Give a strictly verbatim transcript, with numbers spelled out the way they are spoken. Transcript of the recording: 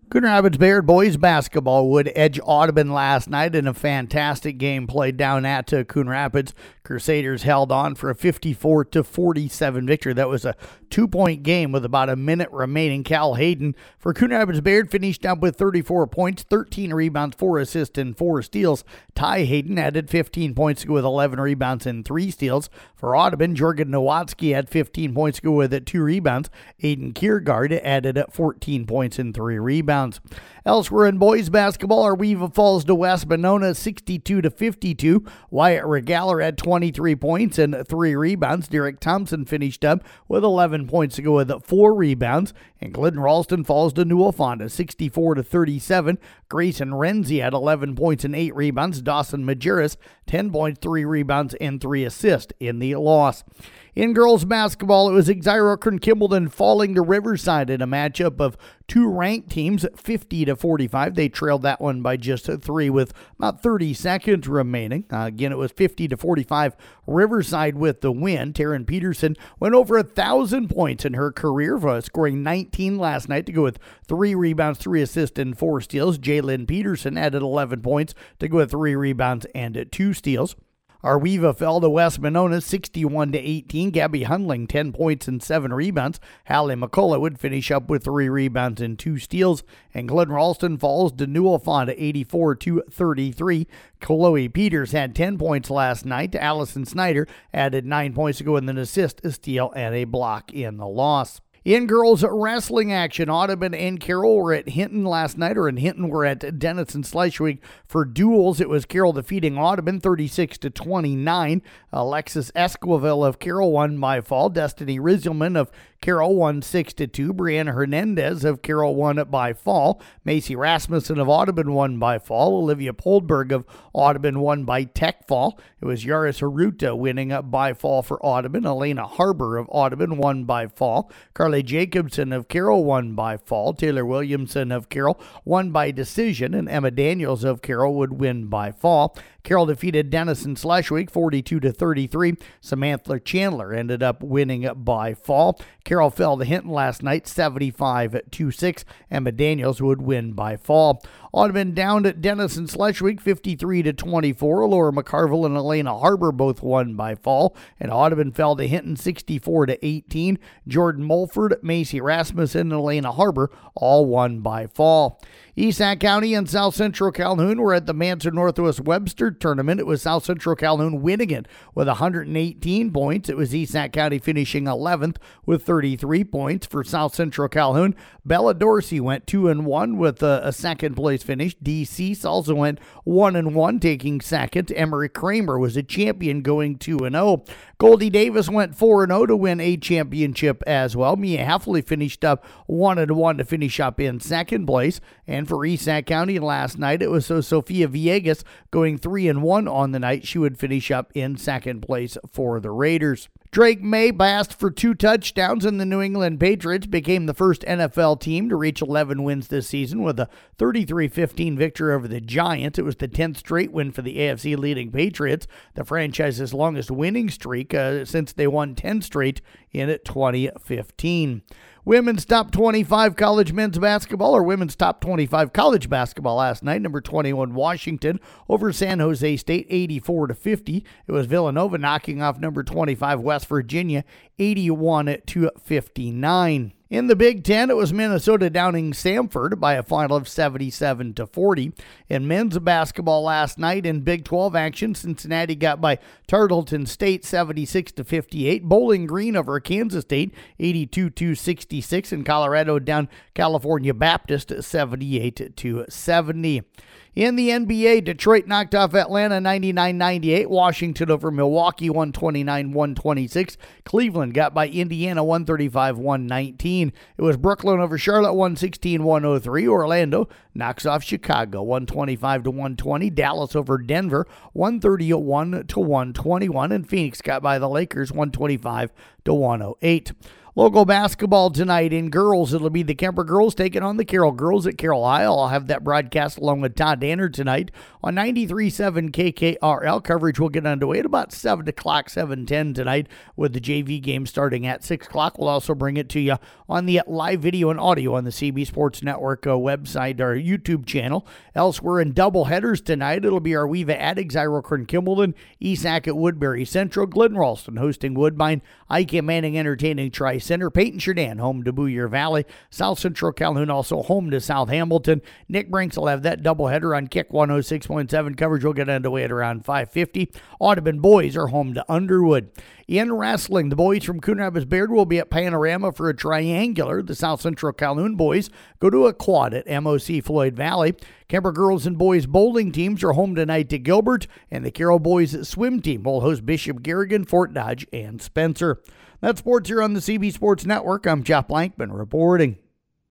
Coon Rapids Bayard boys basketball would edge Audubon last night in a fantastic game played down at uh, Coon Rapids. Crusaders held on for a fifty-four to forty-seven victory. That was a two-point game with about a minute remaining. Cal Hayden for Coon Rapids Bayard finished up with thirty-four points, thirteen rebounds, four assists, and four steals. Ty Hayden added fifteen points to go with eleven rebounds and three steals. For Audubon, Jorgen Nowatzki had fifteen points to go with two rebounds. Aiden Kiergaard added fourteen points and three rebounds. Elsewhere in boys basketball, Arweva falls to West Monona sixty-two to fifty-two. Wyatt Regaler had twenty-three points and three rebounds. Derek Thompson finished up with eleven points to go with four rebounds. And Glidden Ralston falls to Newell Fonda sixty-four to thirty-seven. Grayson Renzi had eleven points and eight rebounds. Dawson Majerus ten points, three rebounds, and three assists in the loss. In girls basketball, it was Exira Kimballton falling to Riverside in a matchup of two ranked teams, fifty to forty-five. They trailed that one by just three with about thirty seconds remaining. Uh, again, it was fifty to forty-five. Riverside with the win. Taryn Peterson went over a thousand points in her career, uh, scoring nineteen last night to go with three rebounds, three assists, and four steals. Jalen Peterson added eleven points to go with three rebounds and two steals. Arweva fell to West Monona sixty-one to eighteen. Gabby Hundling ten points and seven rebounds. Hallie McCullough would finish up with three rebounds and two steals. And Glidden Ralston falls to Newell Fonda eighty-four to thirty-three. Chloe Peters had ten points last night. Allison Snyder added nine points to go with an assist, a steal, and a block in the loss. In girls wrestling action, Audubon and Carroll were at Hinton last night, or in Hinton were at Denison Schleswig for duels. It was Carroll defeating Audubon thirty-six to twenty-nine. Alexis Esquivel of Carroll won by fall. Destiny Rizzelman of Carroll won six to two. Brianna Hernandez of Carroll won by fall. Macy Rasmussen of Audubon won by fall. Olivia Poldberg of Audubon won by tech fall. It was Yaris Haruta winning up by fall for Audubon. Elena Harbour of Audubon won by fall. Carly Jacobson of Carroll won by fall. Taylor Williamson of Carroll won by decision, and Emma Daniels of Carroll would win by fall. Carroll defeated Denison Schleswig forty-two to thirty-three. Samantha Chandler ended up winning by fall. Carroll fell to Hinton last night seventy-five to six. Emma Daniels would win by fall. Audubon down at Denison Schleswig fifty-three to twenty-four. Laura McCarville and Elena Harbour both won by fall. And Audubon fell to Hinton sixty-four to eighteen. Jordan Mulford, Macy Rasmussen, and Elena Harbour all won by fall. East Sac County and South Central Calhoun were at the Manson Northwest Webster tournament. It was South Central Calhoun winning it with one hundred eighteen points. It was East Sac County finishing eleventh with thirty-three points. For South Central Calhoun, Bella Dorsey went two and one with a, a second place finish. D C also went one and one, taking second. Emery Kramer was a champion, going two and oh. Goldie Davis went four and oh to win a championship as well. Mia Heffley finished up one and one to finish up in second place. And for East Sac County last night, it was so Sofia Villegas going three and one on the night. She would finish up in second place for the Raiders. Drake May passed for two touchdowns, and the New England Patriots became the first N F L team to reach eleven wins this season with a thirty-three fifteen victory over the Giants. It was the tenth straight win for the A F C leading Patriots, the franchise's longest winning streak uh, since they won ten straight in twenty fifteen. Women's top twenty-five college men's basketball, or women's top twenty-five college basketball last night. Number twenty-one Washington over San Jose State eighty-four to fifty. It was Villanova knocking off number twenty-five West Virginia eighty-one to fifty-nine. In the Big Ten, it was Minnesota downing Samford by a final of seventy-seven to forty. In men's basketball last night in Big twelve action, Cincinnati got by Tarleton State seventy-six to fifty-eight. Bowling Green over Kansas State eighty-two to sixty-six. And Colorado down California Baptist seventy-eight to seventy. In the N B A, Detroit knocked off Atlanta ninety-nine ninety-eight. Washington over Milwaukee one twenty-nine one twenty-six. Cleveland got by Indiana one thirty-five one nineteen. It was Brooklyn over Charlotte one sixteen one oh three. Orlando knocks off Chicago one twenty-five to one twenty. Dallas over Denver one thirty-one to one twenty-one. And Phoenix got by the Lakers one twenty-five to one oh eight. Local basketball tonight in girls. It'll be the Kemper girls taking on the Carroll girls at Carroll High. I'll have that broadcast along with Todd Danner tonight on ninety-three point seven K K R L. Coverage will get underway at about seven o'clock, seven ten tonight with the J V game starting at six o'clock. We'll also bring it to you on the live video and audio on the C B Sports Network uh, website or YouTube channel. Elsewhere in double headers tonight, it'll be our Arweva at Xyrocorn Kimballton, Esac at Woodbury Central, Glen Ralston hosting Woodbine, Ike Manning entertaining Tri-Center, Peyton Sheridan home to Booyer Valley, South Central Calhoun also home to South Hamilton. Nick Brinks will have that doubleheader on Kick one oh six point seven. Coverage will get underway at around five fifty. Audubon boys are home to Underwood. In wrestling, the boys from Coon Rapids Bayard will be at Panorama for a triangular. The South Central Calhoun boys go to a quad at M O C Floyd Valley. Kemper girls and boys bowling teams are home tonight to Gilbert, and the Carroll boys swim team will host Bishop Garrigan, Fort Dodge, and Spencer. That's sports here on the C B Sports Network. I'm Jeff Blankman reporting.